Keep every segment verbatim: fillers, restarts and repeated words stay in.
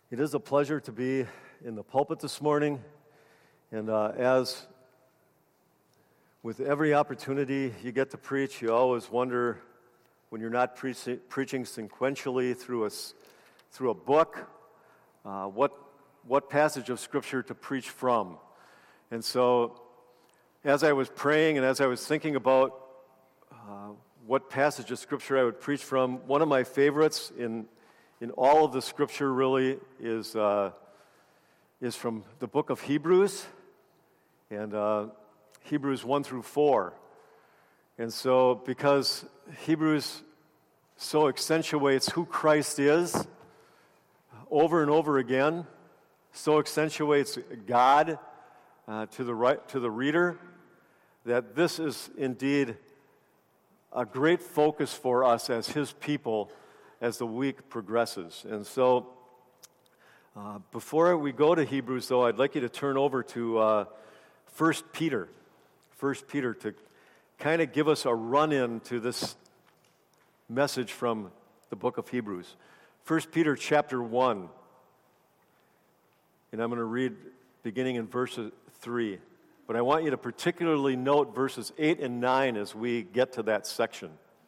It is a pleasure to be in the pulpit this morning, and uh, as with every opportunity you get to preach, you always wonder when you're not pre- preaching sequentially through a, through a book, uh, what, what passage of Scripture to preach from. And so as I was praying and as I was thinking about uh, what passage of Scripture I would preach from, one of my favorites in in all of the Scripture really is uh, is from the book of Hebrews, and uh, Hebrews one through four. And so because Hebrews so accentuates who Christ is over and over again, so accentuates God uh, to the right, to the reader, that this is indeed a great focus for us as His people as the week progresses. And so uh, before we go to Hebrews, though, I'd like you to turn over to uh, First Peter. First Peter to kind of give us a run-in to this message from the book of Hebrews. First Peter chapter one. And I'm going to read beginning in verse three. But I want you to particularly note verses eight and nine as we get to that section.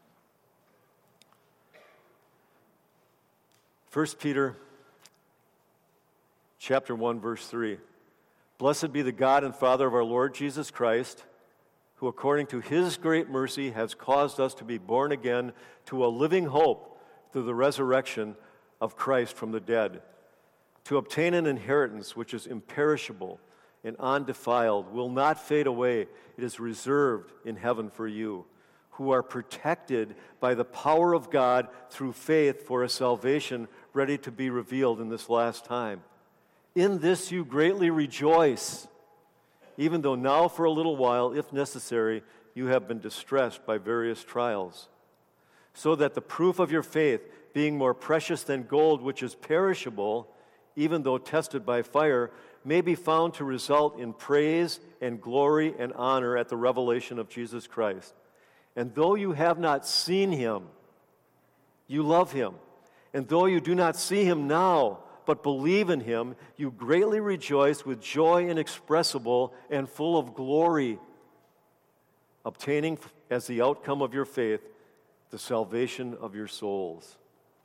First Peter chapter one, verse three. Blessed be the God and Father of our Lord Jesus Christ, who according to His great mercy has caused us to be born again to a living hope through the resurrection of Christ from the dead, to obtain an inheritance which is imperishable and undefiled, will not fade away. It is reserved in heaven for you, who are protected by the power of God through faith for a salvation ready to be revealed in this last time. In this you greatly rejoice, even though now for a little while, if necessary, you have been distressed by various trials, so that the proof of your faith, being more precious than gold which is perishable, even though tested by fire, may be found to result in praise and glory and honor at the revelation of Jesus Christ. And though you have not seen Him, you love Him. And though you do not see Him now, but believe in Him, you greatly rejoice with joy inexpressible and full of glory, obtaining as the outcome of your faith the salvation of your souls.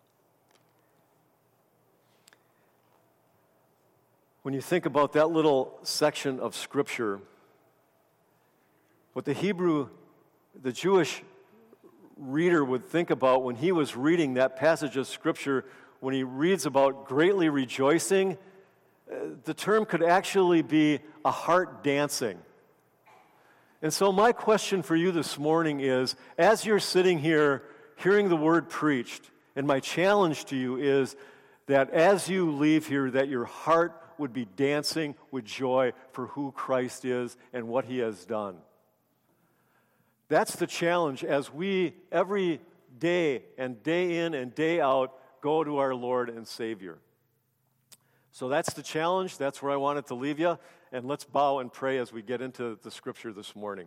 When you think about that little section of Scripture, what the Hebrew the Jewish reader would think about when he was reading that passage of Scripture, when he reads about greatly rejoicing, uh, the term could actually be a heart dancing. And so my question for you this morning is, as you're sitting here hearing the word preached, and my challenge to you is that as you leave here, that your heart would be dancing with joy for who Christ is and what He has done. That's the challenge as we, every day and day in and day out, go to our Lord and Savior. So that's the challenge. That's where I wanted to leave you. And let's bow and pray as we get into the Scripture this morning.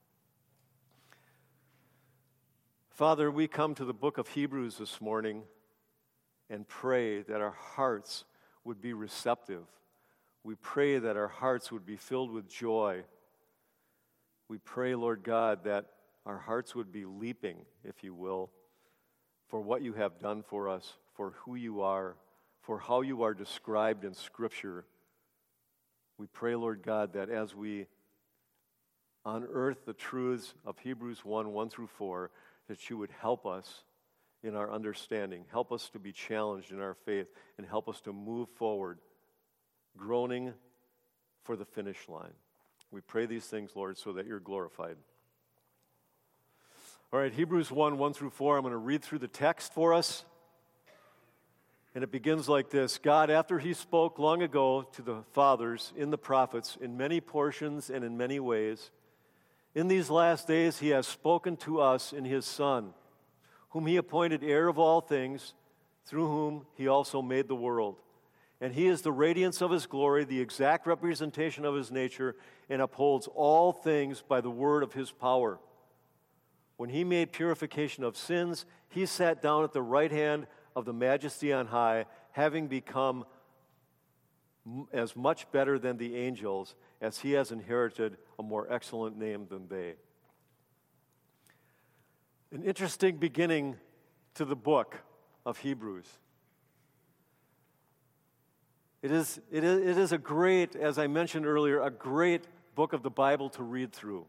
Father, we come to the book of Hebrews this morning and pray that our hearts would be receptive. We pray that our hearts would be filled with joy. We pray, Lord God, that our hearts would be leaping, if you will, for what you have done for us, for who you are, for how you are described in Scripture. We pray, Lord God, that as we unearth the truths of Hebrews one, one through four, that you would help us in our understanding, help us to be challenged in our faith, and help us to move forward, groaning for the finish line. We pray these things, Lord, so that you're glorified. All right, Hebrews one, one through four, I'm going to read through the text for us. And it begins like this. God, after He spoke long ago to the fathers in the prophets in many portions and in many ways, in these last days He has spoken to us in His Son, whom He appointed heir of all things, through whom He also made the world. And He is the radiance of His glory, the exact representation of His nature, and upholds all things by the word of His power. When He made purification of sins, He sat down at the right hand of the Majesty on high, having become m- as much better than the angels, as he has inherited a more excellent name than they. An interesting beginning to the book of Hebrews. It is, it is, it is a great, as I mentioned earlier, a great book of the Bible to read through.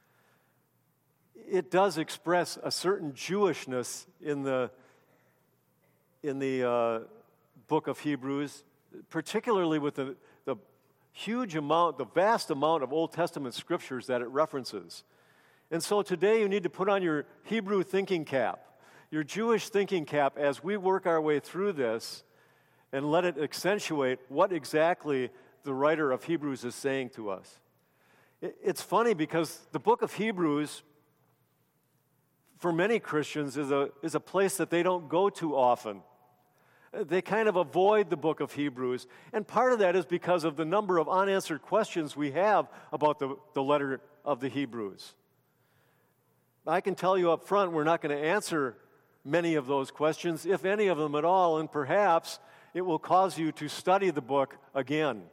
It does express a certain Jewishness in the, in the uh, book of Hebrews, particularly with the, the huge amount, the vast amount of Old Testament scriptures that it references. And so today you need to put on your Hebrew thinking cap, your Jewish thinking cap, as we work our way through this, and let it accentuate what exactly the writer of Hebrews is saying to us. It's funny because the book of Hebrews, for many Christians, is a, is a place that they don't go to often. They kind of avoid the book of Hebrews, and part of that is because of the number of unanswered questions we have about the, the letter of the Hebrews. I can tell you up front, we're not going to answer many of those questions, if any of them at all, and perhaps it will cause you to study the book again.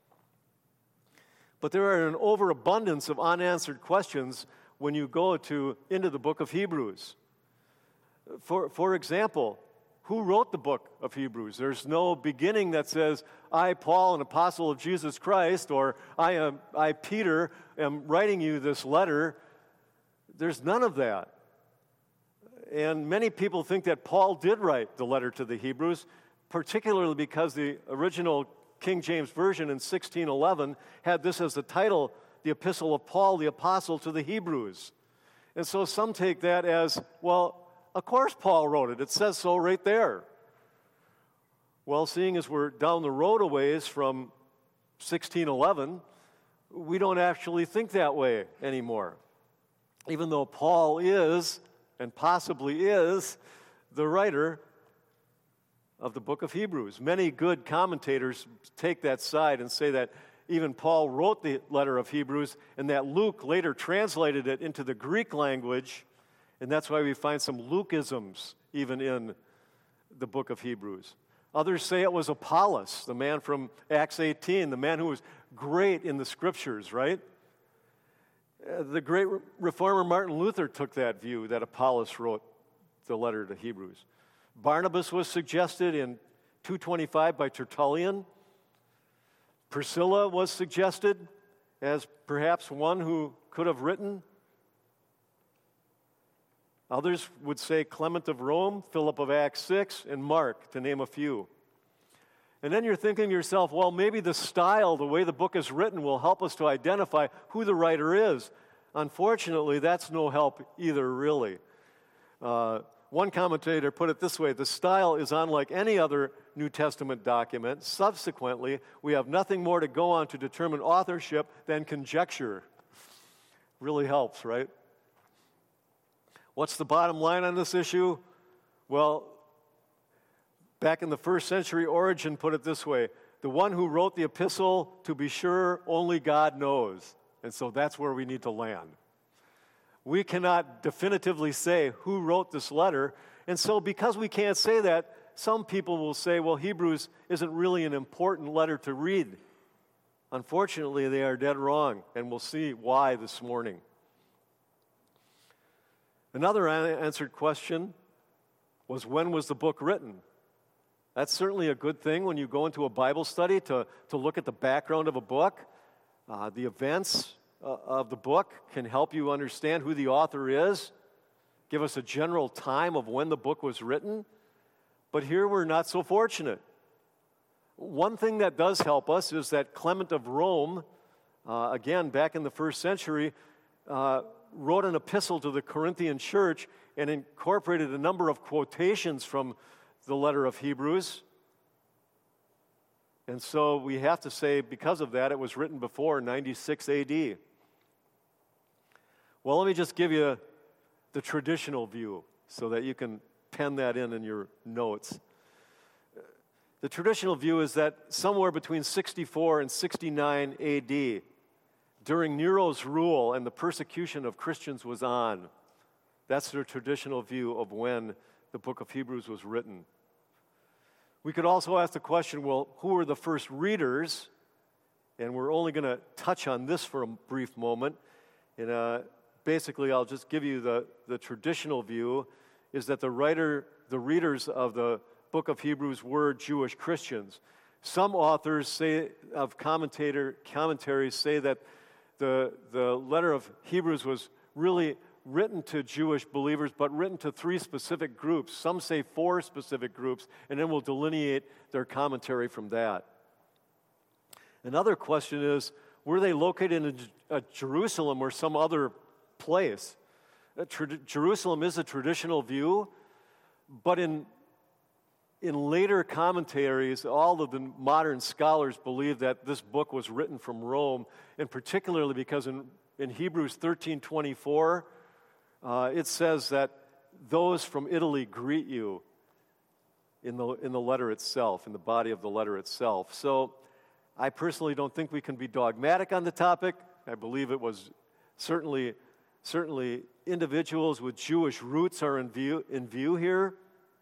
But there are an overabundance of unanswered questions when you go to into the book of Hebrews. For, for example, who wrote the book of Hebrews? There's no beginning that says, I, Paul, an apostle of Jesus Christ, or I, am, I, Peter, am writing you this letter. There's none of that. And many people think that Paul did write the letter to the Hebrews, particularly because the original King James Version in sixteen eleven had this as the title, the Epistle of Paul, the Apostle to the Hebrews. And so some take that as, well, of course Paul wrote it. It says so right there. Well, seeing as we're down the road a ways from sixteen eleven, we don't actually think that way anymore. Even though Paul is, and possibly is, the writer of the book of Hebrews. Many good commentators take that side and say that even Paul wrote the letter of Hebrews and that Luke later translated it into the Greek language, and that's why we find some Lukeisms even in the book of Hebrews. Others say it was Apollos, the man from Acts eighteen, the man who was great in the scriptures, right? Uh, the great re- reformer Martin Luther took that view, that Apollos wrote the letter to Hebrews. Barnabas was suggested in two twenty-five by Tertullian. Priscilla was suggested as perhaps one who could have written. Others would say Clement of Rome, Philip of Acts six, and Mark, to name a few. And then you're thinking to yourself, well, maybe the style, the way the book is written, will help us to identify who the writer is. Unfortunately, that's no help either, really. Uh, one commentator put it this way: the style is unlike any other New Testament document. Subsequently, we have nothing more to go on to determine authorship than conjecture. Really helps, right? What's the bottom line on this issue? Well, back in the first century, Origen put it this way: the one who wrote the epistle, to be sure, only God knows. And so that's where we need to land. We cannot definitively say who wrote this letter, and so because we can't say that, some people will say, well, Hebrews isn't really an important letter to read. Unfortunately, they are dead wrong, and we'll see why this morning. Another unanswered question was, when was the book written? That's certainly a good thing when you go into a Bible study to, to look at the background of a book. Uh, the events uh, of the book can help you understand who the author is, give us a general time of when the book was written. But here we're not so fortunate. One thing that does help us is that Clement of Rome, uh, again, back in the first century, uh, wrote an epistle to the Corinthian church and incorporated a number of quotations from the letter of Hebrews. And so we have to say, because of that, it was written before ninety-six A D. Well, let me just give you the traditional view so that you can pen that in in your notes. The traditional view is that somewhere between sixty-four and sixty-nine A D, during Nero's rule and the persecution of Christians was on. That's the traditional view of when the book of Hebrews was written. We could also ask the question, well, who were the first readers? And we're only going to touch on this for a brief moment. And uh, basically, I'll just give you the, the traditional view, is that the writer, the readers of the book of Hebrews were Jewish Christians. Some authors say of commentator commentaries say that the the letter of Hebrews was really written to Jewish believers, but written to three specific groups. Some say four specific groups, and then we'll delineate their commentary from that. Another question is, were they located in a, a Jerusalem or some other place? A tra- Jerusalem is a traditional view, but in In later commentaries, all of the modern scholars believe that this book was written from Rome, and particularly because in, in Hebrews thirteen twenty-four, uh, it says that those from Italy greet you in the, in the letter itself, in the body of the letter itself. So I personally don't think we can be dogmatic on the topic. I believe it was certainly, certainly individuals with Jewish roots are in view, in view here.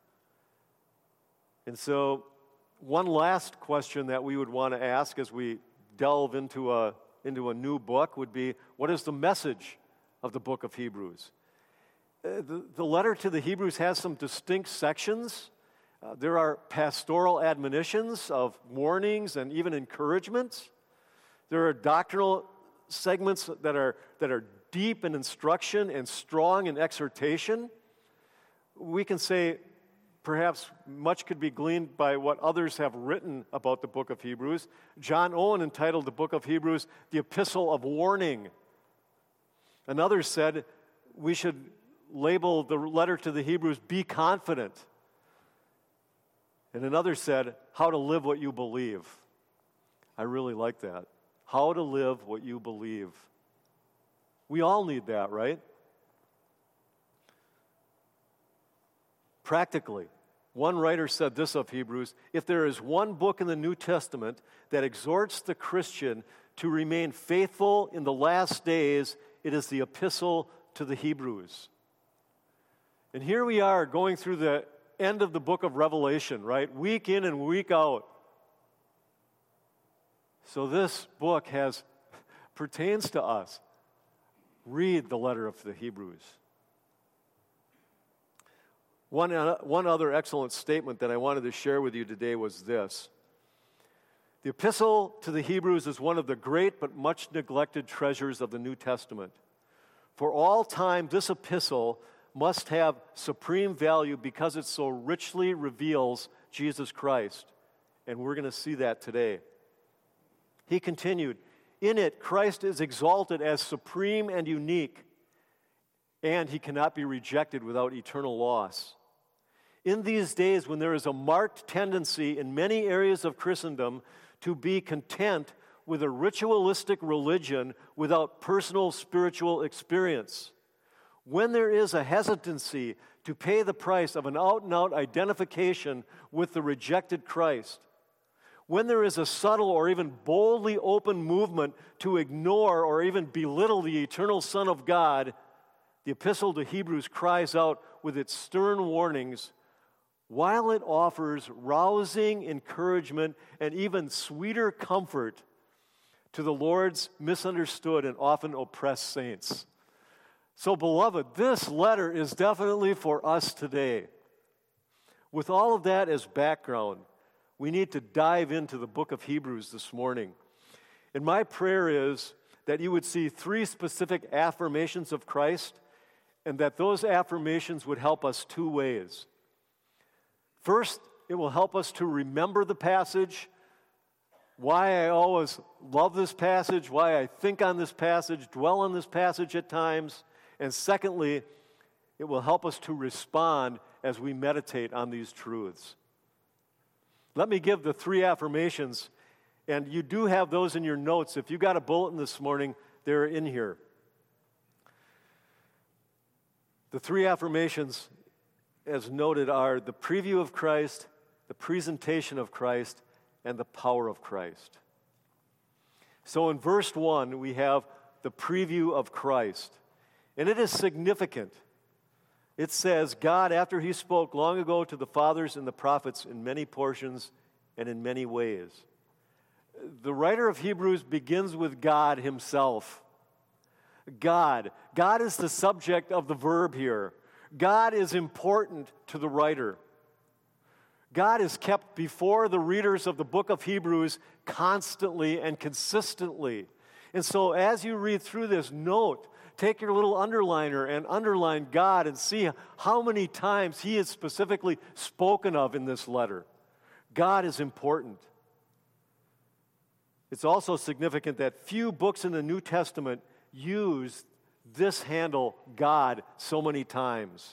And so one last question that we would want to ask as we delve into a, into a new book would be, what is the message of the book of Hebrews? Uh, the, the letter to the Hebrews has some distinct sections. Uh, there are pastoral admonitions of warnings and even encouragements. There are doctrinal segments that are, that are deep in instruction and strong in exhortation. We can say, perhaps much could be gleaned by what others have written about the book of Hebrews. John Owen entitled the book of Hebrews the Epistle of Warning. Another said we should label the letter to the Hebrews, Be Confident. And another said, How to Live What You Believe. I really like that. How to live what you believe. We all need that, right? Practically, one writer said this of Hebrews, if there is one book in the New Testament that exhorts the Christian to remain faithful in the last days, it is the Epistle to the Hebrews. And here we are going through the end of the book of Revelation, right? Week in and week out. So this book has pertains to us. Read the letter of the Hebrews. One, uh, one other excellent statement that I wanted to share with you today was this. The Epistle to the Hebrews is one of the great but much neglected treasures of the New Testament. For all time, this epistle must have supreme value because it so richly reveals Jesus Christ. And we're going to see that today. He continued, in it, Christ is exalted as supreme and unique, and he cannot be rejected without eternal loss. In these days, when there is a marked tendency in many areas of Christendom to be content with a ritualistic religion without personal spiritual experience, when there is a hesitancy to pay the price of an out-and-out identification with the rejected Christ, when there is a subtle or even boldly open movement to ignore or even belittle the eternal Son of God, the Epistle to Hebrews cries out with its stern warnings, while it offers rousing encouragement and even sweeter comfort to the Lord's misunderstood and often oppressed saints. So, beloved, this letter is definitely for us today. With all of that as background, we need to dive into the book of Hebrews this morning. And my prayer is that you would see three specific affirmations of Christ, and that those affirmations would help us two ways. First, it will help us to remember the passage, why I always love this passage, why I think on this passage, dwell on this passage at times. And secondly, it will help us to respond as we meditate on these truths. Let me give the three affirmations, and you do have those in your notes. If you got a bulletin this morning, they're in here. The three affirmations, as noted, are the preview of Christ, the presentation of Christ, and the power of Christ. So in verse one, we have the preview of Christ. And it is significant It says, God, after he spoke long ago to the fathers and the prophets in many portions and in many ways. The writer of Hebrews begins with God himself. God. God is the subject of the verb here. God is important to the writer. God is kept before the readers of the book of Hebrews constantly and consistently. And so as you read through this, note, take your little underliner and underline God and see how many times he is specifically spoken of in this letter. God is important. It's also significant that few books in the New Testament use this handle, God, so many times.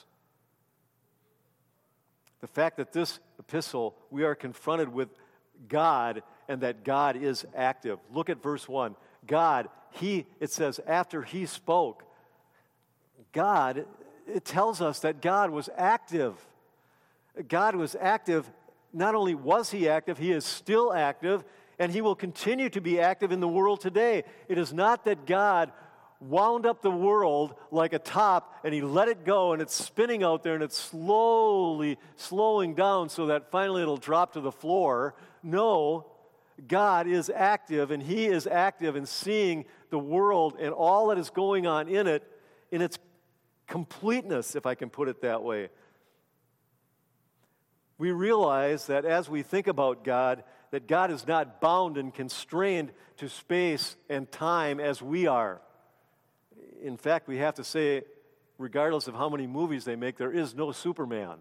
The fact that this epistle, we are confronted with God and that God is active. Look at verse one. God, he, it says, after he spoke, God, it tells us that God was active. God was active. Not only was he active, he is still active, and he will continue to be active in the world today. It is not that God wound up the world like a top and he let it go and it's spinning out there and it's slowly slowing down so that finally it'll drop to the floor. No, God is active, and he is active in seeing the world and all that is going on in it in its completeness, if I can put it that way. We realize that as we think about God, that God is not bound and constrained to space and time as we are. In fact, we have to say, regardless of how many movies they make, there is no Superman.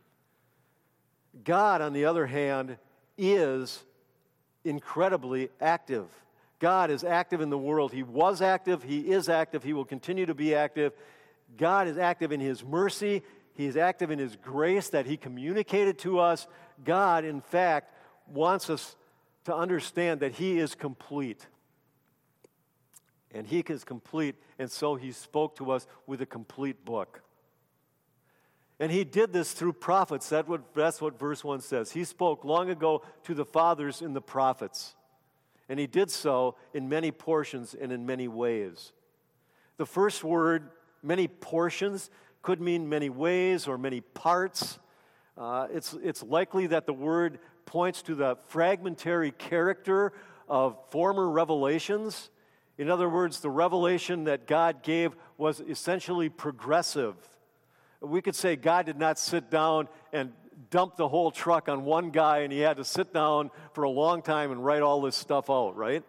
God, on the other hand, is incredibly active. God is active in the world. He was active. He is active. He will continue to be active. God is active in his mercy. He is active in his grace that he communicated to us. God, in fact, wants us to understand that he is complete. And he is complete, and so he spoke to us with a complete book. And he did this through prophets. That's what, that's what verse one says. He spoke long ago to the fathers in the prophets. And he did so in many portions and in many ways. The first word, many portions, could mean many ways or many parts. Uh, it's, it's likely that the word points to the fragmentary character of former revelations. In other words, the revelation that God gave was essentially progressive. We could say God did not sit down and dump the whole truck on one guy and he had to sit down for a long time and write all this stuff out, right?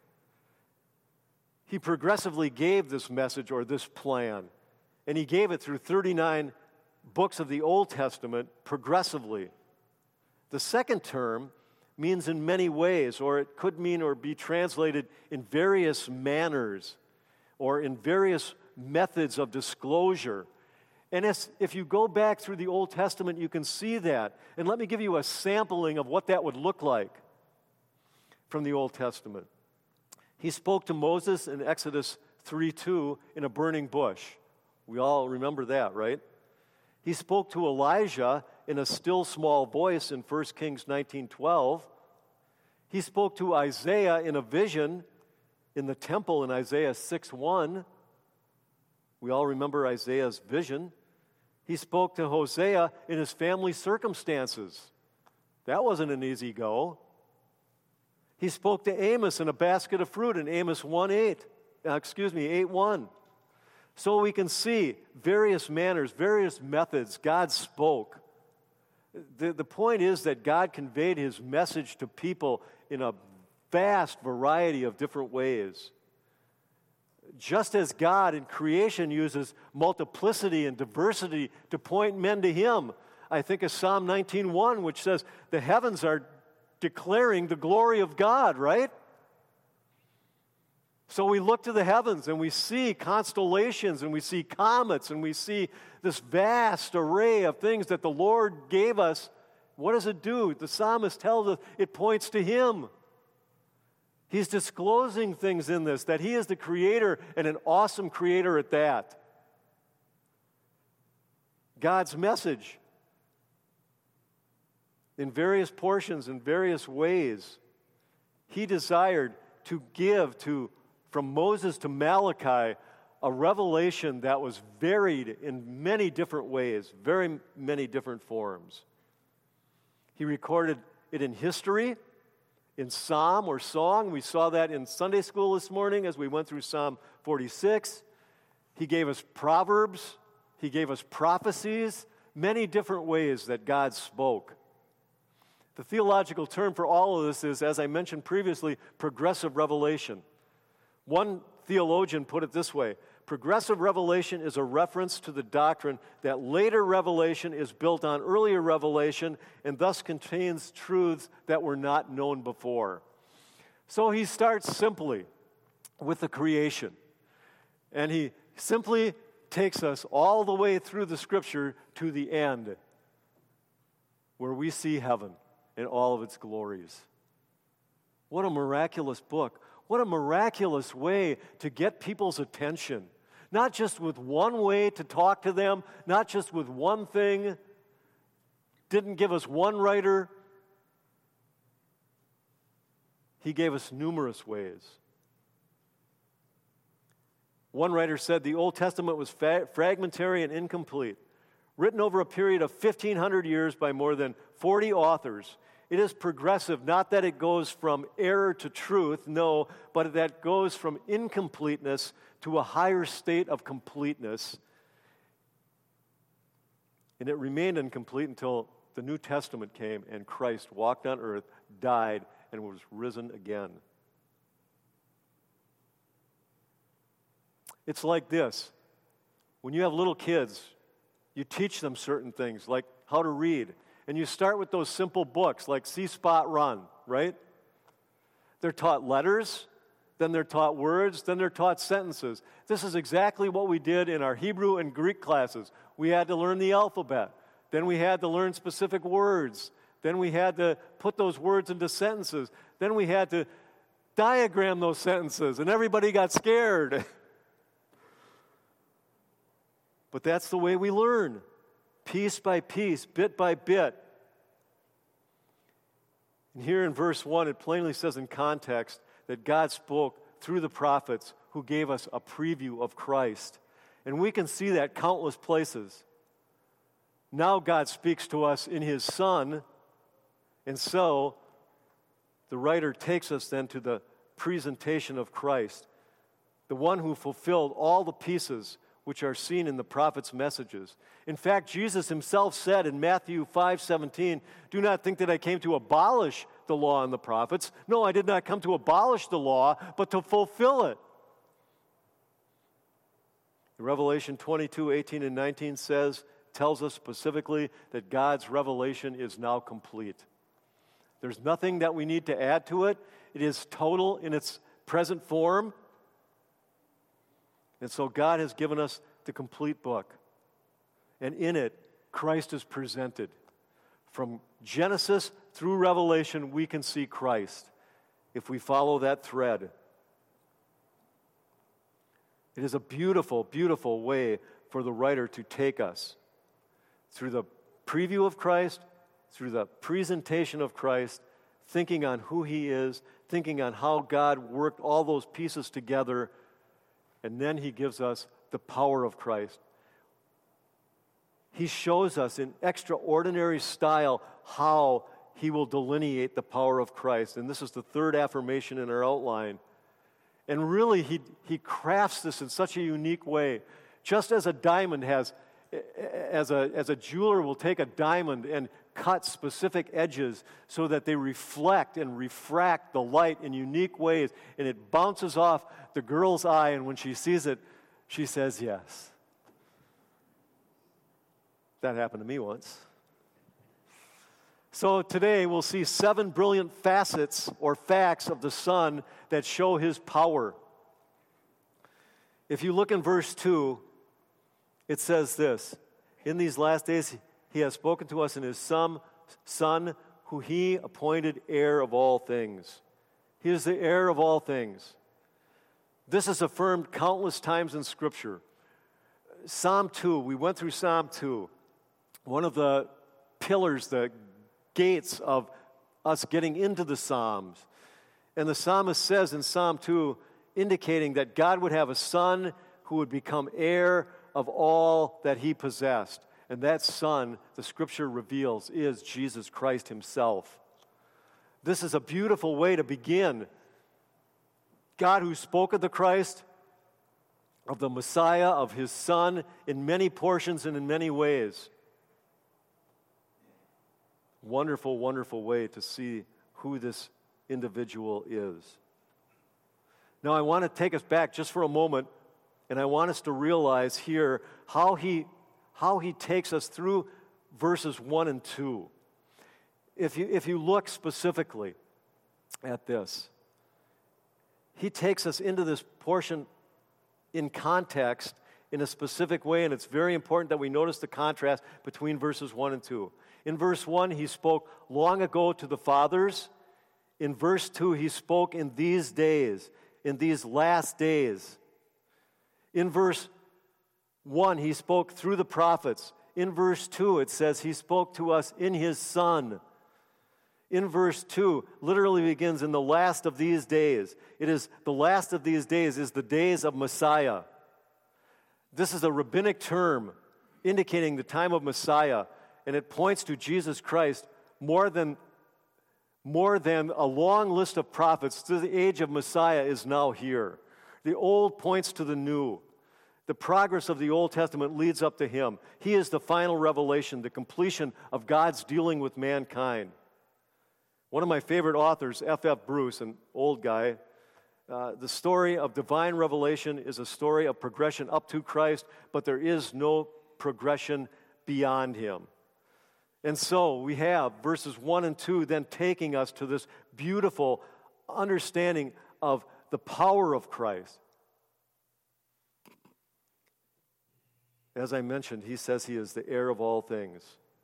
He progressively gave this message or this plan, and he gave it through thirty-nine books of the Old Testament progressively. The second term means in many ways, or it could mean or be translated in various manners or in various methods of disclosure. And as, if you go back through the Old Testament, you can see that. And let me give you a sampling of what that would look like from the Old Testament. He spoke to Moses in Exodus three two in a burning bush. We all remember that, right? He spoke to Elijah in a still small voice in First Kings nineteen twelve. He spoke to Isaiah in a vision in the temple in Isaiah six one. We all remember Isaiah's vision. He spoke to Hosea in his family circumstances. That wasn't an easy go. He spoke to Amos in a basket of fruit in Amos one eight. Uh, excuse me, eight one. So we can see various manners, various methods God spoke. The, the point is that God conveyed his message to people in a vast variety of different ways. Just as God in creation uses multiplicity and diversity to point men to him, I think of Psalm nineteen one, which says, the heavens are declaring the glory of God, right? So we look to the heavens and we see constellations and we see comets and we see this vast array of things that the Lord gave us. What does it do? The psalmist tells us it points to him. He's disclosing things in this, that he is the creator and an awesome creator at that. God's message in various portions, in various ways, he desired to give to, from Moses to Malachi, a revelation that was varied in many different ways, very many different forms. He recorded it in history, in psalm or song. We saw that in Sunday school this morning as we went through Psalm forty-six. He gave us proverbs. He gave us prophecies, many different ways that God spoke. The theological term for all of this is, as I mentioned previously, progressive revelation. One theologian put it this way: progressive revelation is a reference to the doctrine that later revelation is built on earlier revelation and thus contains truths that were not known before. So he starts simply with the creation, and he simply takes us all the way through the Scripture to the end, where we see heaven in all of its glories. What a miraculous book. What a miraculous way to get people's attention. Not just with one way to talk to them, not just with one thing. Didn't give us one writer. He gave us numerous ways. One writer said the Old Testament was fa- fragmentary and incomplete, written over a period of fifteen hundred years by more than forty authors. It is progressive, not that it goes from error to truth, no, but that it goes from incompleteness to a higher state of completeness. And it remained incomplete until the New Testament came and Christ walked on earth, died, and was risen again. It's like this. When you have little kids, you teach them certain things, like how to read. And you start with those simple books, like See Spot Run, right? They're taught letters, then they're taught words, then they're taught sentences. This is exactly what we did in our Hebrew and Greek classes. We had to learn the alphabet. Then we had to learn specific words. Then we had to put those words into sentences. Then we had to diagram those sentences, and everybody got scared. But that's the way we learn, piece by piece, bit by bit. And here in verse one, it plainly says in context that God spoke through the prophets who gave us a preview of Christ. And we can see that countless places. Now God speaks to us in His Son, and so the writer takes us then to the presentation of Christ, the one who fulfilled all the pieces which are seen in the prophets' messages. In fact, Jesus himself said in Matthew five seventeen, "Do not think that I came to abolish the law and the prophets. No, I did not come to abolish the law, but to fulfill it." Revelation twenty-two eighteen and nineteen says, tells us specifically that God's revelation is now complete. There's nothing that we need to add to it. It is total in its present form. And so God has given us the complete book. And in it, Christ is presented. From Genesis through Revelation, we can see Christ if we follow that thread. It is a beautiful, beautiful way for the writer to take us through the preview of Christ, through the presentation of Christ, thinking on who He is, thinking on how God worked all those pieces together. And then He gives us the power of Christ. He shows us in extraordinary style how He will delineate the power of Christ. And this is the third affirmation in our outline. And really, He, he crafts this in such a unique way. Just as a diamond has, as a, as a jeweler will take a diamond and cut specific edges so that they reflect and refract the light in unique ways, and it bounces off the girl's eye, and when she sees it, she says yes. That happened to me once. So today we'll see seven brilliant facets or facts of the Son that show His power. If you look in verse two, it says this: "In these last days He has spoken to us in His Son, Son, who He appointed heir of all things." He is the heir of all things. This is affirmed countless times in Scripture. Psalm two, we went through Psalm two. One of the pillars, the gates of us getting into the Psalms. And the psalmist says in Psalm two, indicating that God would have a son who would become heir of all that he possessed. And that Son, the Scripture reveals, is Jesus Christ himself. This is a beautiful way to begin. God, who spoke of the Christ, of the Messiah, of his Son, in many portions and in many ways. Wonderful, wonderful way to see who this individual is. Now, I want to take us back just for a moment, and I want us to realize here how he, how he takes us through verses one and two. If you, if you look specifically at this, he takes us into this portion in context in a specific way, and it's very important that we notice the contrast between verses one and two. In verse one, he spoke long ago to the fathers. In verse two, he spoke in these days, in these last days. In verse one, he spoke through the prophets. In verse two, it says he spoke to us in his Son. In verse two, literally begins in the last of these days. It is the last of these days is the days of Messiah. This is a rabbinic term indicating the time of Messiah, and it points to Jesus Christ more than, more than a long list of prophets. The age of Messiah is now here. The old points to the new. The progress of the Old Testament leads up to him. He is the final revelation, the completion of God's dealing with mankind. One of my favorite authors, F F Bruce, an old guy, uh, the story of divine revelation is a story of progression up to Christ, but there is no progression beyond him. And so we have verses one and two then taking us to this beautiful understanding of the power of Christ. As I mentioned, he says he is the heir of all things.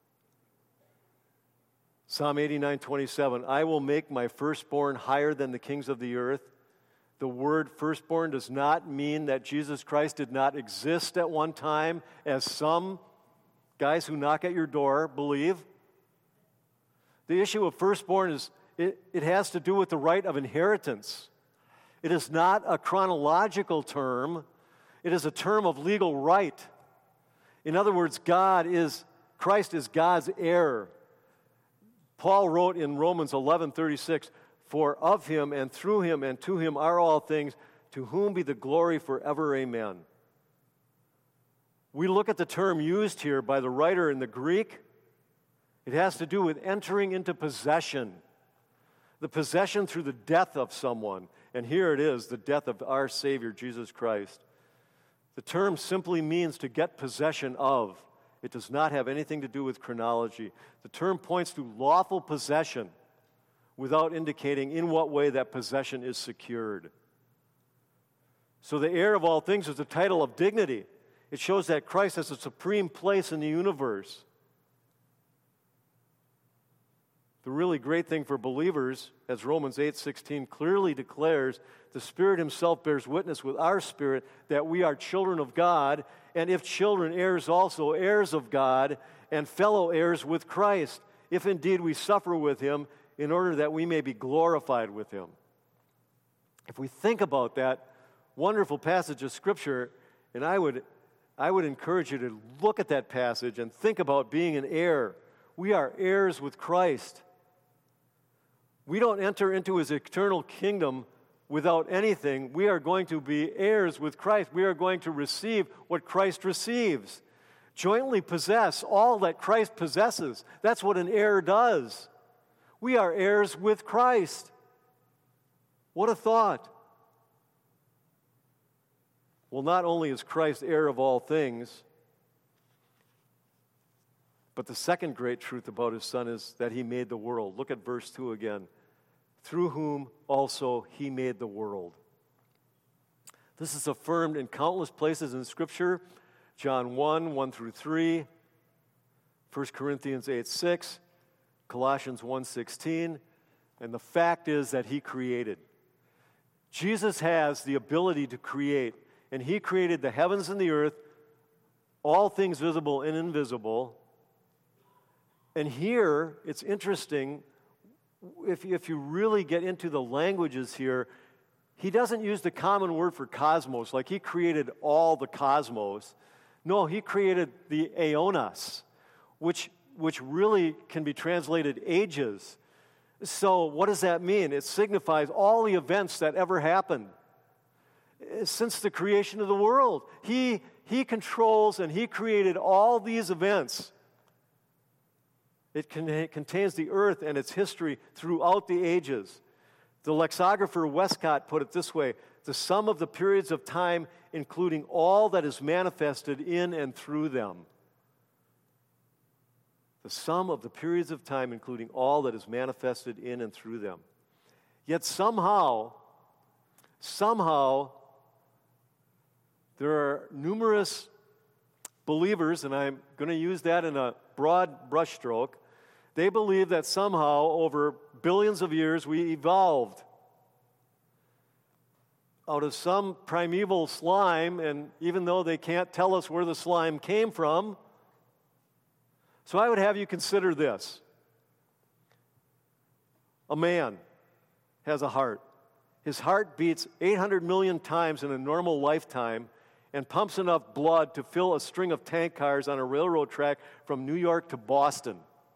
Psalm eighty-nine twenty-seven, I will make my firstborn higher than the kings of the earth. The word firstborn does not mean that Jesus Christ did not exist at one time, as some guys who knock at your door believe. The issue of firstborn is, it, it has to do with the right of inheritance. It is not a chronological term. It is a term of legal right. In other words, God is, Christ is God's heir. Paul wrote in Romans eleven thirty-six, for of him and through him and to him are all things, to whom be the glory forever, amen. We look at the term used here by the writer in the Greek. It has to do with entering into possession. The possession through the death of someone. And here it is, the death of our Savior, Jesus Christ. The term simply means to get possession of. It does not have anything to do with chronology. The term points to lawful possession without indicating in what way that possession is secured. So the heir of all things is a title of dignity. It shows that Christ has a supreme place in the universe. The really great thing for believers, as Romans eight sixteen clearly declares, the Spirit himself bears witness with our spirit that we are children of God, and if children, heirs also, heirs of God, and fellow heirs with Christ, if indeed we suffer with him, in order that we may be glorified with him. If we think about that wonderful passage of Scripture, and I would, I would encourage you to look at that passage and think about being an heir. We are heirs with Christ. We don't enter into his eternal kingdom without anything. We are going to be heirs with Christ. We are going to receive what Christ receives. Jointly possess all that Christ possesses. That's what an heir does. We are heirs with Christ. What a thought. Well, not only is Christ heir of all things, but the second great truth about his Son is that he made the world. Look at verse two again. Through whom also he made the world. This is affirmed in countless places in Scripture. John one, one through three, First Corinthians eight, six, Colossians one, sixteen, and the fact is that he created. Jesus has the ability to create, and he created the heavens and the earth, all things visible and invisible. And here, it's interesting, if, if you really get into the languages here, he doesn't use the common word for cosmos, like he created all the cosmos. No, he created the aeonos, which, which really can be translated ages. So what does that mean? It signifies all the events that ever happened since the creation of the world. He, he controls and he created all these events. It, con- it contains the earth and its history throughout the ages. The lexicographer Westcott put it this way: the sum of the periods of time, including all that is manifested in and through them. The sum of the periods of time, including all that is manifested in and through them. Yet somehow, somehow, there are numerous believers, and I'm going to use that in a broad brushstroke. They believe that somehow, over billions of years, we evolved out of some primeval slime, and even though they can't tell us where the slime came from, so I would have you consider this. A man has a heart. His heart beats eight hundred million times in a normal lifetime and pumps enough blood to fill a string of tank cars on a railroad track from New York to Boston.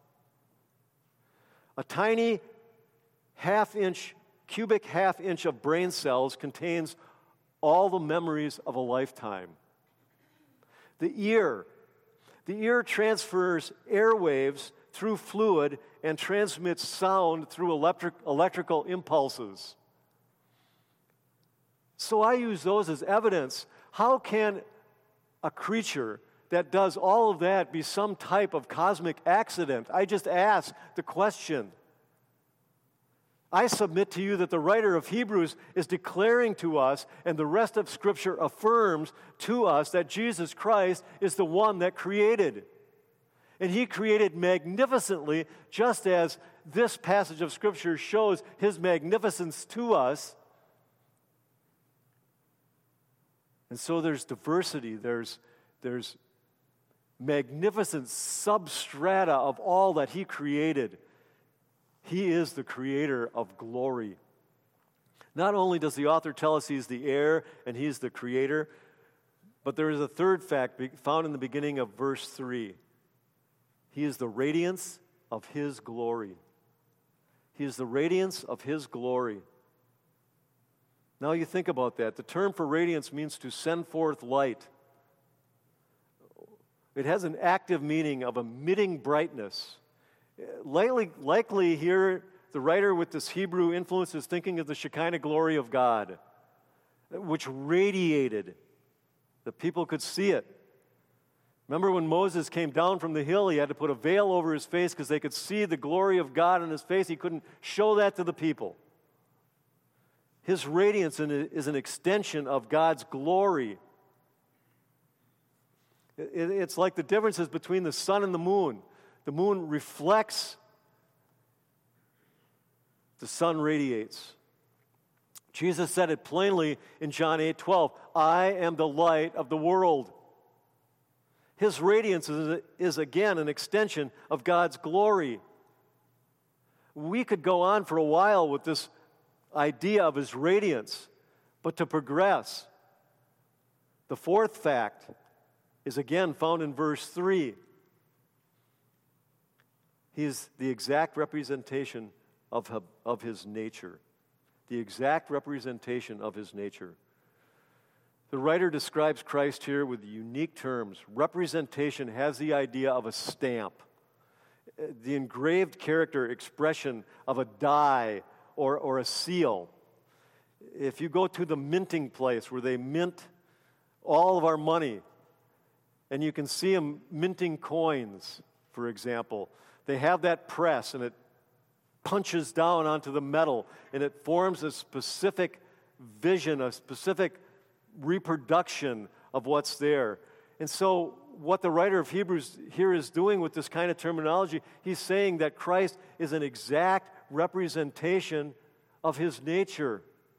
A tiny half-inch, cubic half-inch of brain cells contains all the memories of a lifetime. The ear, the ear transfers airwaves through fluid and transmits sound through electric, electrical impulses. So I use those as evidence. How can a creature that does all of that be some type of cosmic accident? I just ask the question. I submit to you that the writer of Hebrews is declaring to us, and the rest of Scripture affirms to us, that Jesus Christ is the one that created. And he created magnificently, just as this passage of Scripture shows his magnificence to us. And so there's diversity, there's, there's magnificent substrata of all that he created. He is the creator of glory. Not only does the author tell us he's the heir and he's the creator, but there is a third fact found in the beginning of verse three. He is the radiance of his glory. He is the radiance of his glory. Now you think about that. The term for radiance means to send forth light. It has an active meaning of emitting brightness. Likely, likely here, the writer with this Hebrew influence is thinking of the Shekinah glory of God, which radiated. The people could see it. Remember when Moses came down from the hill, he had to put a veil over his face because they could see the glory of God in his face. He couldn't show that to the people. His radiance is an extension of God's glory. It's like the differences between the sun and the moon. The moon reflects, the sun radiates. Jesus said it plainly in John eight twelve, I am the light of the world. His radiance is, is again an extension of God's glory. We could go on for a while with this idea of his radiance, but to progress, the fourth fact is again found in verse three. He is the exact representation of, of his nature. The exact representation of his nature. The writer describes Christ here with unique terms. Representation has the idea of a stamp, the engraved character expression of a die or, or a seal. If you go to the minting place where they mint all of our money, and you can see them minting coins, for example, they have that press, and it punches down onto the metal, and it forms a specific vision, a specific reproduction of what's there. And so what the writer of Hebrews here is doing with this kind of terminology, he's saying that Christ is an exact representation of his nature.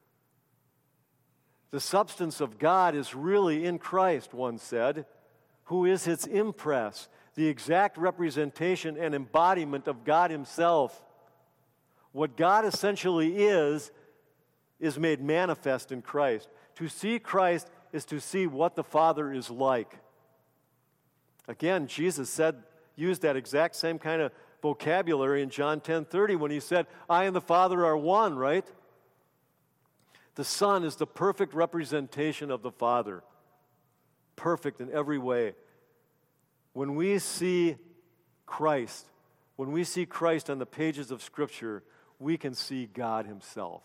The substance of God is really in Christ, one said, who is his impress, the exact representation and embodiment of God himself. What God essentially is, is made manifest in Christ. To see Christ is to see what the Father is like. Again, Jesus said, used that exact same kind of vocabulary in John ten thirty when he said, I and the Father are one, right? The Son is the perfect representation of the Father. Perfect in every way. When we see Christ, when we see Christ on the pages of Scripture, we can see God himself.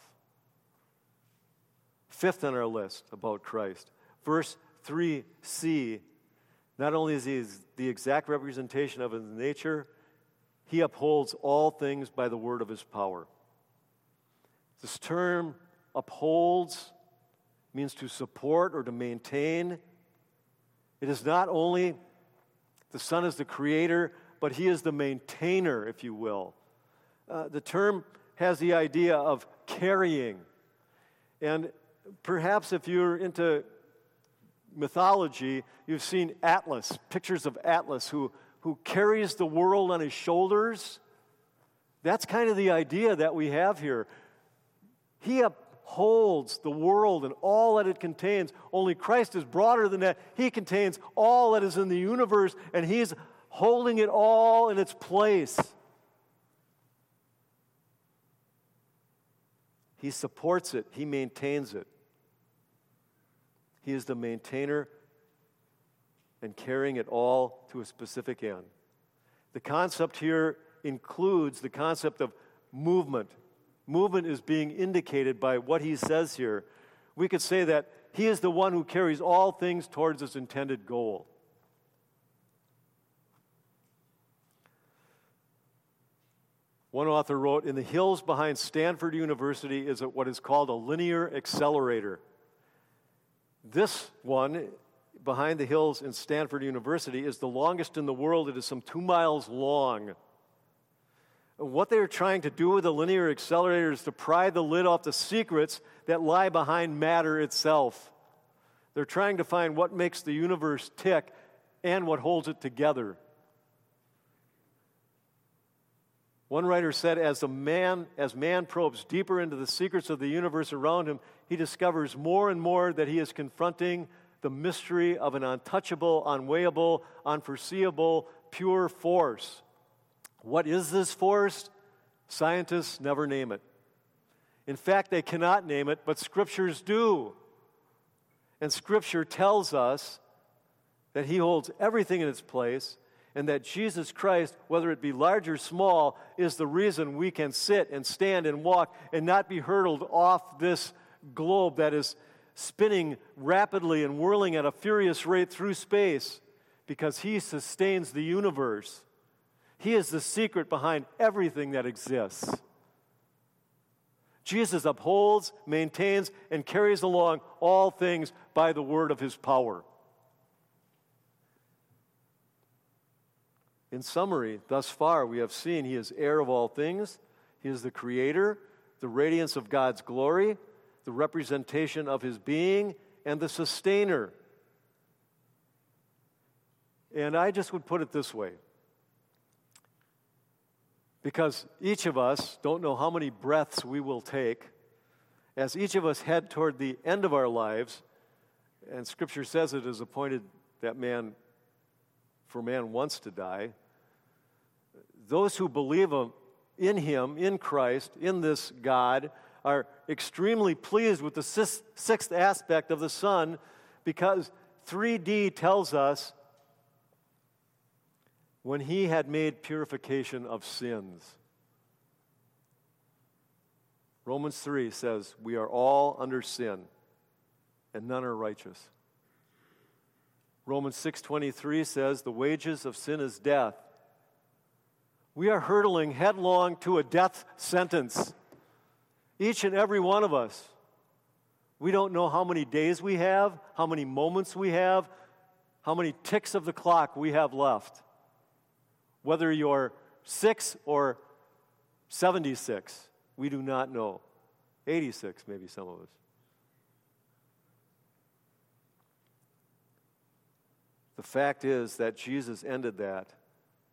Fifth on our list about Christ, verse three c, not only is he the exact representation of his nature, he upholds all things by the word of his power. This term, upholds, means to support or to maintain. It is not only the Son is the creator, but he is the maintainer, if you will. Uh, the term has the idea of carrying. And perhaps if you're into mythology, you've seen Atlas, pictures of Atlas who, who carries the world on his shoulders. That's kind of the idea that we have here. He upholds the world and all that it contains. Only Christ is broader than that. He contains all that is in the universe, and he's holding it all in its place. He supports it. He maintains it. He is the maintainer and carrying it all to a specific end. The concept here includes the concept of movement. Movement is being indicated by what he says here. We could say that he is the one who carries all things towards his intended goal. One author wrote, in the hills behind Stanford University is what is called a linear accelerator. This one, behind the hills in Stanford University, is the longest in the world. It is some two miles long. What they're trying to do with the linear accelerator is to pry the lid off the secrets that lie behind matter itself. They're trying to find what makes the universe tick and what holds it together. One writer said, as a man, as man probes deeper into the secrets of the universe around him, he discovers more and more that he is confronting the mystery of an untouchable, unweighable, unforeseeable, pure force. What is this force? Scientists never name it. In fact, they cannot name it, but scriptures do. And Scripture tells us that he holds everything in its place, and that Jesus Christ, whether it be large or small, is the reason we can sit and stand and walk and not be hurtled off this globe that is spinning rapidly and whirling at a furious rate through space, because he sustains the universe. He is the secret behind everything that exists. Jesus upholds, maintains, and carries along all things by the word of his power. In summary, thus far we have seen he is heir of all things. He is the creator, the radiance of God's glory, the representation of his being, and the sustainer. And I just would put it this way. Because each of us don't know how many breaths we will take, as each of us head toward the end of our lives, and Scripture says it is appointed that man, for man wants to die. Those who believe in him, in Christ, in this God, are extremely pleased with the sixth aspect of the Son, because three D tells us when he had made purification of sins. Romans three says, we are all under sin, and none are righteous. Romans six twenty-three says, the wages of sin is death. We are hurtling headlong to a death sentence. Each and every one of us. We don't know how many days we have, how many moments we have, how many ticks of the clock we have left. Whether you're six or seventy-six, we do not know. eighty-six, maybe some of us. The fact is that Jesus ended that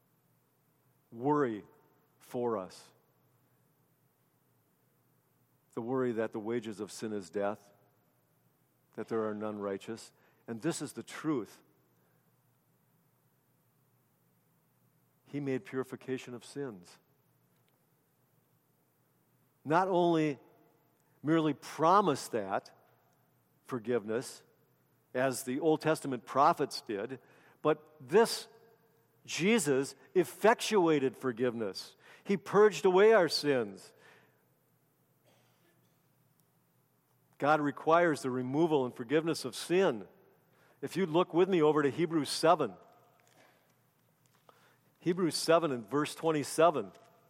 worry for us. the worry that the wages of sin is death, that there are none righteous. And this is the truth. He made purification of sins. Not only merely promised that forgiveness, as the Old Testament prophets did, but this Jesus effectuated forgiveness. He purged away our sins. God requires the removal and forgiveness of sin. If you'd look with me over to Hebrews seven. Hebrews seven and verse twenty-seven.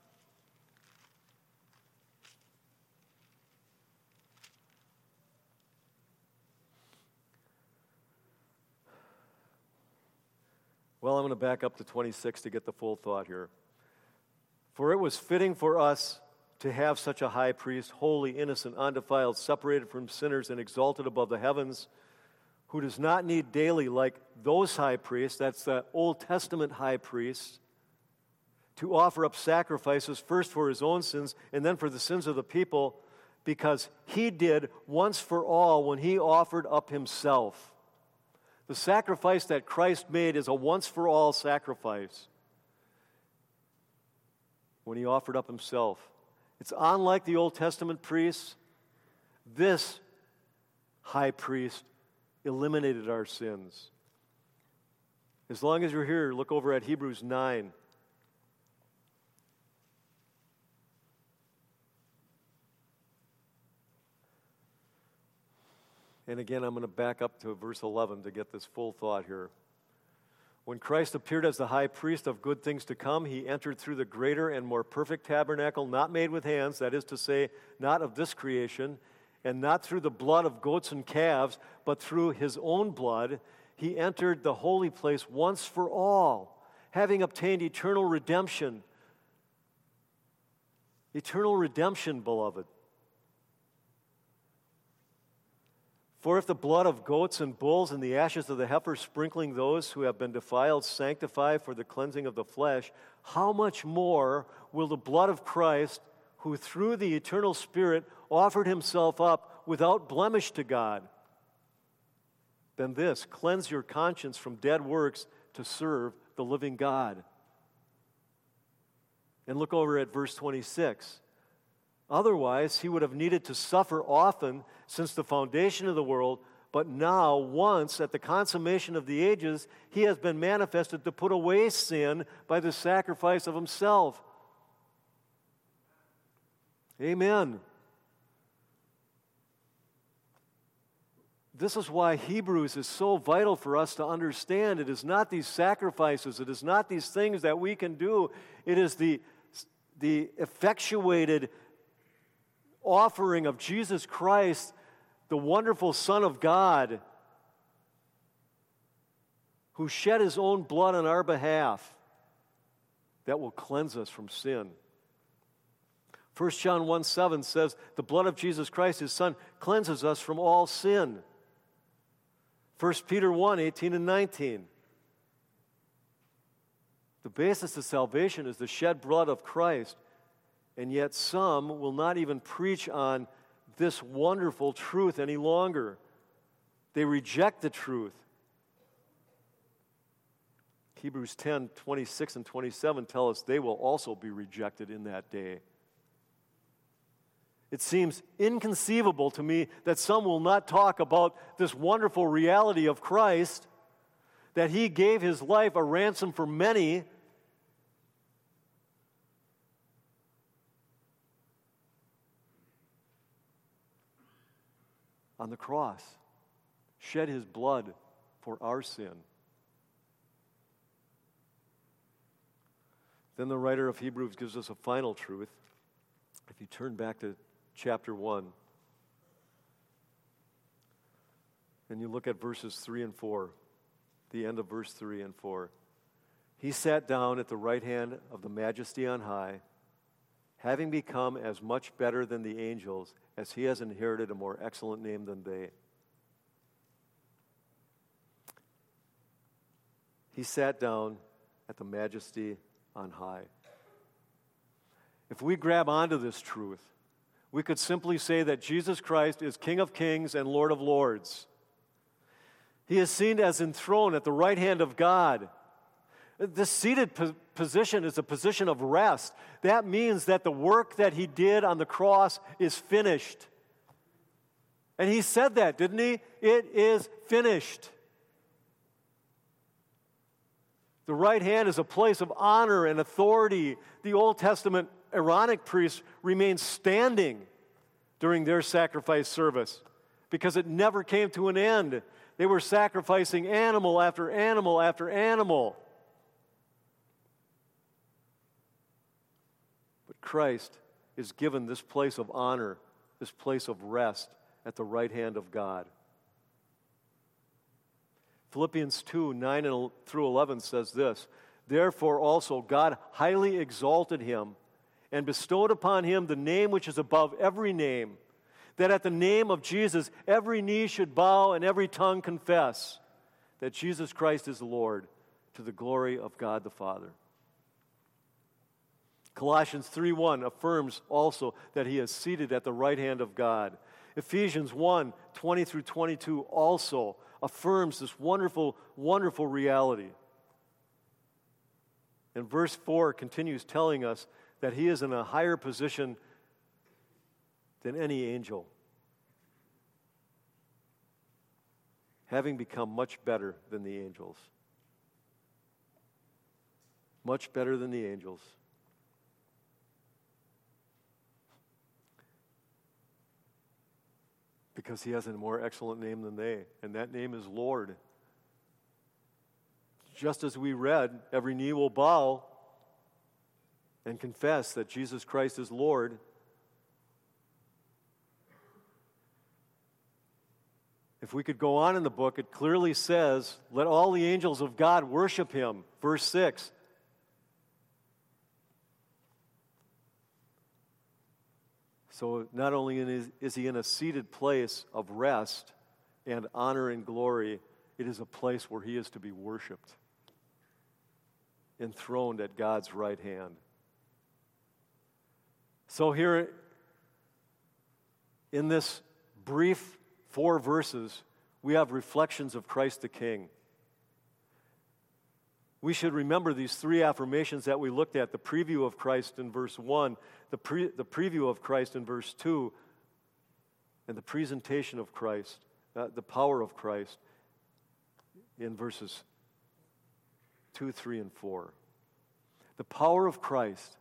Well, I'm going to back up to twenty-six to get the full thought here. For it was fitting for us to have such a high priest, holy, innocent, undefiled, separated from sinners, and exalted above the heavens, who does not need daily, like those high priests, that's the Old Testament high priests, to offer up sacrifices first for his own sins and then for the sins of the people, because he did once for all when he offered up himself. The sacrifice that Christ made is a once-for-all sacrifice when he offered up himself. It's unlike the Old Testament priests. This high priest eliminated our sins. As long as you're here, look over at Hebrews nine. And again, I'm going to back up to verse eleven to get this full thought here. When Christ appeared as the high priest of good things to come, he entered through the greater and more perfect tabernacle, not made with hands, that is to say, not of this creation, and not through the blood of goats and calves, but through his own blood. He entered the holy place once for all, having obtained eternal redemption. Eternal redemption, beloved. For if the blood of goats and bulls and the ashes of the heifer sprinkling those who have been defiled sanctify for the cleansing of the flesh, how much more will the blood of Christ, who through the eternal Spirit offered himself up without blemish to God, than this, cleanse your conscience from dead works to serve the living God? And look over at verse twenty-six. Otherwise, he would have needed to suffer often since the foundation of the world, but now, once at the consummation of the ages, he has been manifested to put away sin by the sacrifice of himself. Amen. This is why Hebrews is so vital for us to understand. It is not these sacrifices, it is not these things that we can do, it is the, the effectuated offering of Jesus Christ, the wonderful Son of God, who shed his own blood on our behalf, that will cleanse us from sin. First John one seven says, the blood of Jesus Christ, his Son, cleanses us from all sin. First Peter one eighteen and nineteen. The basis of salvation is the shed blood of Christ. And yet some will not even preach on this wonderful truth any longer. They reject the truth. Hebrews ten twenty-six and twenty-seven tell us they will also be rejected in that day. It seems inconceivable to me that some will not talk about this wonderful reality of Christ, that he gave his life a ransom for many, on the cross, shed his blood for our sin. Then the writer of Hebrews gives us a final truth. If you turn back to chapter one, and you look at verses three and four, the end of verse three and four. He sat down at the right hand of the Majesty on high, having become as much better than the angels as he has inherited a more excellent name than they. He sat down at the Majesty on high. If we grab onto this truth, We could simply say that Jesus Christ is King of kings and Lord of lords. He is seen as enthroned at the right hand of God. This seated po- position is a position of rest. That means that the work that he did on the cross is finished. And he said that, didn't he? It is finished. The right hand is a place of honor and authority. The Old Testament Aaronic priests remained standing during their sacrifice service because it never came to an end. They were sacrificing animal after animal after animal. But Christ is given this place of honor, this place of rest at the right hand of God. Philippians two, nine through eleven says this, "Therefore also God highly exalted him and bestowed upon him the name which is above every name, that at the name of Jesus every knee should bow and every tongue confess that Jesus Christ is the Lord, to the glory of God the Father." Colossians three one affirms also that he is seated at the right hand of God. Ephesians one, twenty through twenty-two also affirms this wonderful, wonderful reality. And verse four continues telling us that he is in a higher position than any angel, having become much better than the angels. Much better than the angels. Because he has a more excellent name than they, and that name is Lord. Just as we read, every knee will bow and confess that Jesus Christ is Lord. If we could go on in the book, it clearly says, "Let all the angels of God worship him." Verse six. So not only is, is he in a seated place of rest and honor and glory, it is a place where he is to be worshiped, enthroned at God's right hand. So here, in this brief four verses, we have reflections of Christ the King. We should remember these three affirmations that we looked at, the preview of Christ in verse one, the, pre, the preview of Christ in verse two, and the presentation of Christ, uh, the power of Christ in verses two, three, and four. The power of Christ.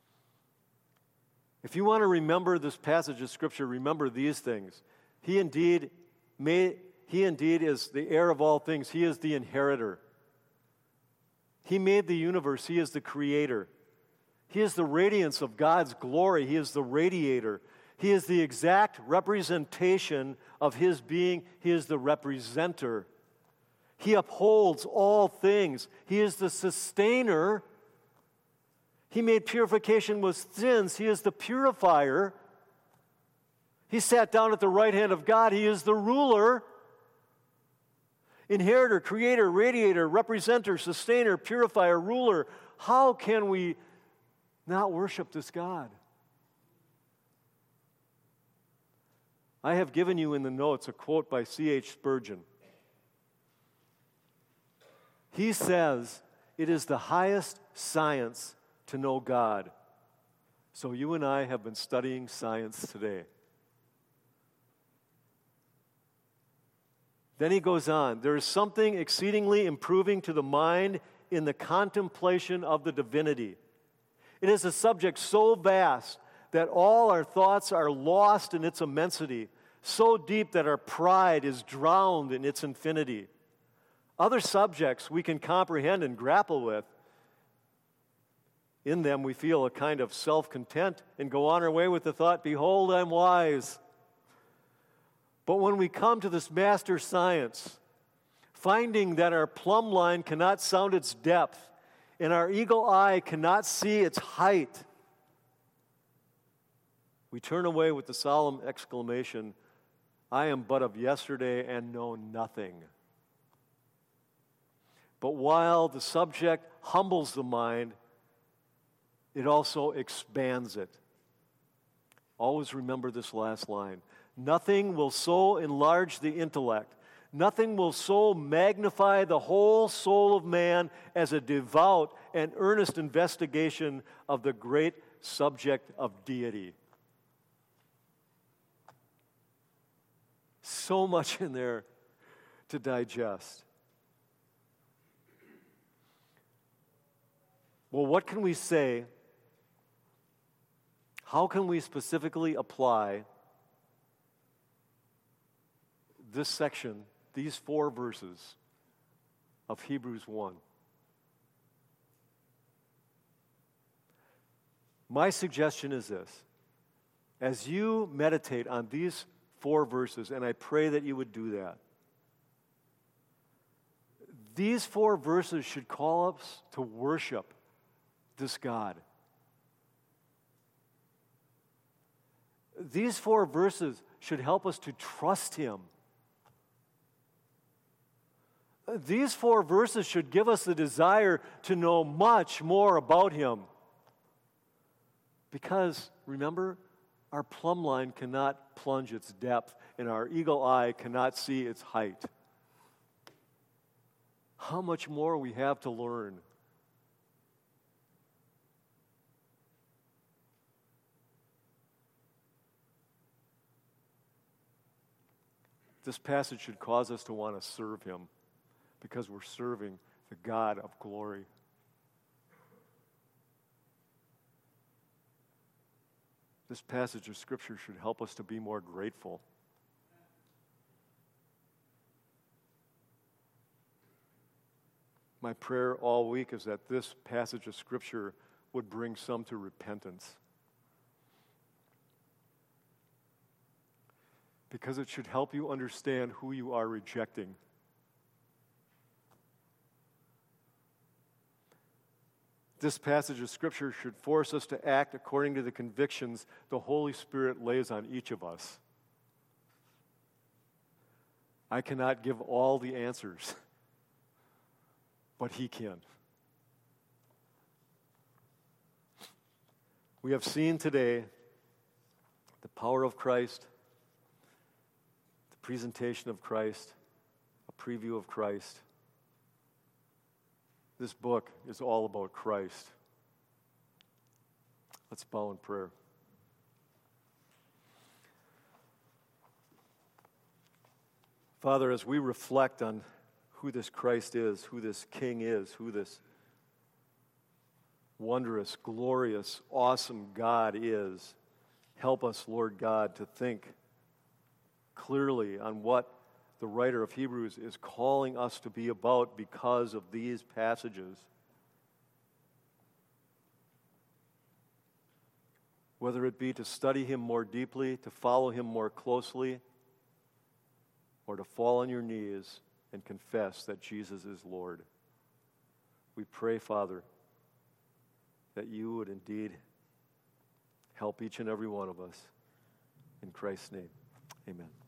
If you want to remember this passage of Scripture, remember these things. He indeed may, he indeed is the heir of all things. He is the inheritor. He made the universe. He is the creator. He is the radiance of God's glory. He is the radiator. He is the exact representation of his being. He is the representer. He upholds all things. He is the sustainer. He made purification with sins. He is the purifier. He sat down at the right hand of God. He is the ruler. Inheritor, creator, radiator, representer, sustainer, purifier, ruler. How can we not worship this God? I have given you in the notes a quote by C H Spurgeon. He says, "It is the highest science to know God." So you and I have been studying science today. Then he goes on, "There is something exceedingly improving to the mind in the contemplation of the divinity. It is a subject so vast that all our thoughts are lost in its immensity, so deep that our pride is drowned in its infinity. Other subjects we can comprehend and grapple with. In them we feel a kind of self-content and go on our way with the thought, 'Behold, I'm wise.' But when we come to this master science, finding that our plumb line cannot sound its depth and our eagle eye cannot see its height, we turn away with the solemn exclamation, 'I am but of yesterday and know nothing.' But while the subject humbles the mind, it also expands it. Always remember this last line. Nothing will so enlarge the intellect, nothing will so magnify the whole soul of man as a devout and earnest investigation of the great subject of deity. So much in there to digest. Well, what can we say? How can we specifically apply this section, these four verses of Hebrews one? My suggestion is this. As you meditate on these four verses, and I pray that you would do that, these four verses should call us to worship this God. These four verses should help us to trust Him. These four verses should give us the desire to know much more about Him. Because, remember, our plumb line cannot plunge its depth, and our eagle eye cannot see its height. How much more we have to learn. This passage should cause us to want to serve Him because we're serving the God of glory. This passage of Scripture should help us to be more grateful. My prayer all week is that this passage of Scripture would bring some to repentance. Because it should help you understand who you are rejecting. This passage of Scripture should force us to act according to the convictions the Holy Spirit lays on each of us. I cannot give all the answers, but He can. We have seen today the power of Christ, the presentation of Christ, a preview of Christ. This book is all about Christ. Let's bow in prayer. Father, as we reflect on who this Christ is, who this King is, who this wondrous, glorious, awesome God is, help us, Lord God, to think clearly on what the writer of Hebrews is calling us to be about because of these passages. Whether it be to study Him more deeply, to follow Him more closely, or to fall on your knees and confess that Jesus is Lord. We pray, Father, that you would indeed help each and every one of us. In Christ's name, amen.